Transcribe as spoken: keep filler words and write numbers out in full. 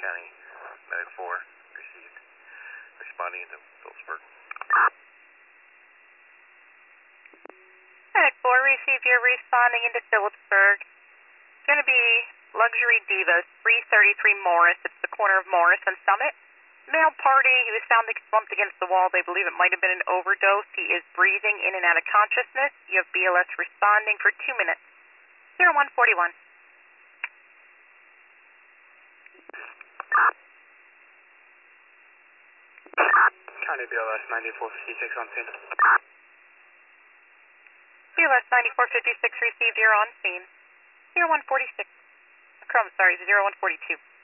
County, Medic four, received. Responding into Phillipsburg. Medic four, received. You're responding into Phillipsburg. It's going to be Luxury Divas, three thirty-three Morris. It's the corner of Morris and Summit. Male party, he was found slumped against the wall. They believe it might have been an overdose. He is breathing in and out of consciousness. You have B L S responding for two minutes. zero one forty-one. County B L S ninety-four fifty-six on scene. B L S ninety-four fifty-six received. You're on scene. zero one forty-six. I'm sorry, zero one forty-two.